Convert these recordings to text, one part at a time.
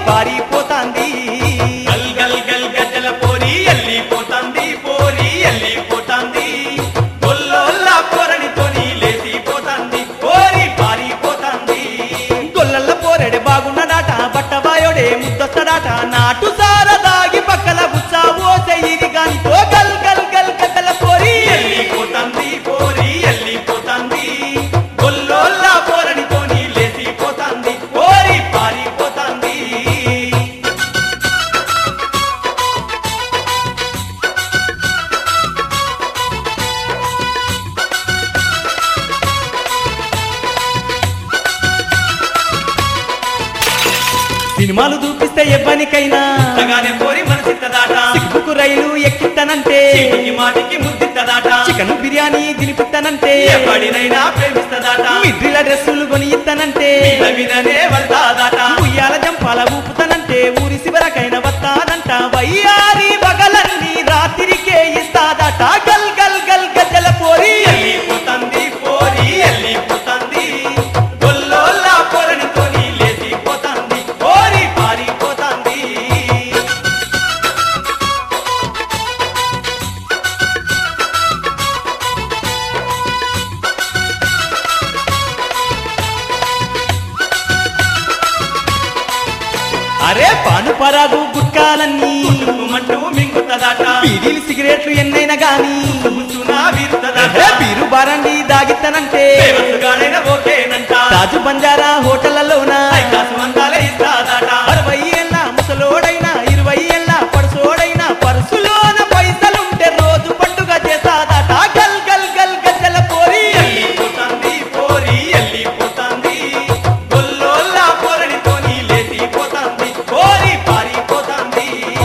పారిపోతాంది గల్ గల్ గల్ గజ్జల పోరి ఎల్లిపోతాంది పోరి ఎల్లిపోతాంది గొల్లోల్ల పోరనితోని లేసిపోతాంది పోరి పారిపోతాంది గొల్లల్ల పోరెడే బాగున్నాడాట బట్టబాయోడే ముద్దొస్తాడాట నాటు సారదాగి పక్కల గుచ్చా ఓసే ఇది గానితో గల్ గల్ గల్ గజ్జల పోరి ఎల్లిపోతాంది పోరి ఎల్లిపోతాంది గొల్లోల్ల పోరనితోని లేసిపోతాంది పోరి పారిపోతాంది సినిమాలు చూపిస్తే ఎవ్వనికైనా అంతగానే పోరి మనసిత్తదాట సిగ్గుకు రైలు ఎక్కిస్తానంటే చీటికి మాటికి ముద్దిత్తదాట చికెన్ బిర్యానీ తినిపిస్తానంటే ఎవడినైనా ప్రేమిస్తదాట మిడ్రిల డ్రెస్సులు కొని ఇస్తానంటే మీదనే పడతాదాట ఉయ్యాల జంపాల ఊపుతానంటే ఊరి శివరకైన వస్తానంట వయ్యారి బగలన్నీ రాత్రికే ఇస్తాదట గల్ గల్ గల్ గజ్జల పోరి ఎల్లిపోతాంది పోరి ఎల్లిపోతాంది గొల్లోల్ల పోరనితోని లేసిపోతాంది పోరి పారిపోతాంది అరే పాను పరాగు గుట్కాలన్నీ కుమంటూ మింగుతదాట బీడీలు సిగరెట్లు ఎన్నైనా గాని ముసునా విరుతదాట బీరు బారండి దాగిస్తానంటే ఫేమస్గానైన ఓకేనంట తాజు బంజారా హోటళ్లలోన ఐకాసు అందాలే ఇస్తాదాట 60 ఏళ్ళ ముసలోడైనా 20 ఏళ్ళ పరుసోడైనా పరుసులోన పైసలుంటే రోజు పండుగ చేస్తాదట గల్ గల్ గల్ గజ్జల పోరి ఎల్లిపోతాంది పోరి ఎల్లిపోతాంది గొల్లోల్ల పోరనితోని లేసిపోతాంది పోరి పారిపోతాంది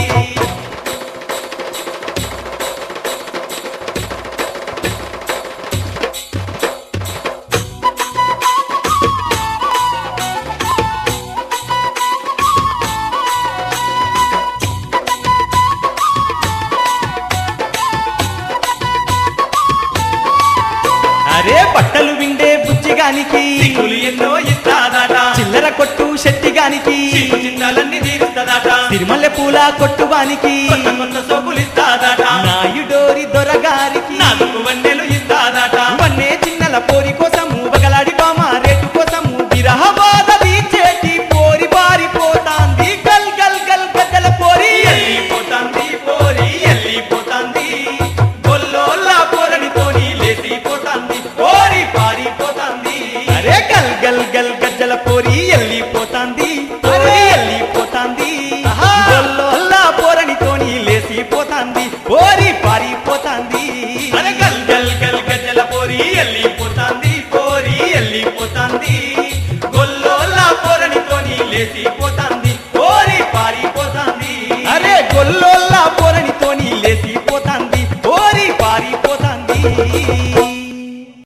అరే బట్టలు విండే బుజ్జిగానికి సిగ్గులు ఎన్నో ఇస్తాదాట చిల్లర కొట్టు శెట్టిగానికి చిక్కు చింతాలన్నీ తీరుస్తదాట తిరుమల పూల కొట్టువానికి కొత్త కొత్త సోపులు ఇస్తాదాట నాయుడోరి దొరగారికి నాలుగు వన్నెలు ఇస్తాదాట వన్నే చిన్నల పోరి కోసము బగలాడి బామ రేటు కోసము విరహ బాధ తీర్చేటి పోరి పారిపోతాంది గల్ గల్ గల్ గజ్జల పోరి ఎల్లిపోతాంది పోరి ఎల్లిపోతాంది గొల్లోల్ల పోరనితోని లేసిపోతాంది పోరి పారిపోతాంది అరే గల్ గల్ గల్ గజ్జల పోరి ఎల్లిపోతాంది పోరి ఎల్లిపోతాంది గొల్లోల్లా పోరనితోని లేసిపోతాంది పోరి పారిపోతాంది అరే గల్ గల్ గల్ గజ్జల పోరి ఎల్లిపోతాంది పోరి ఎల్లిపోతాంది గొల్లోల్ల పోరనితోని లేసి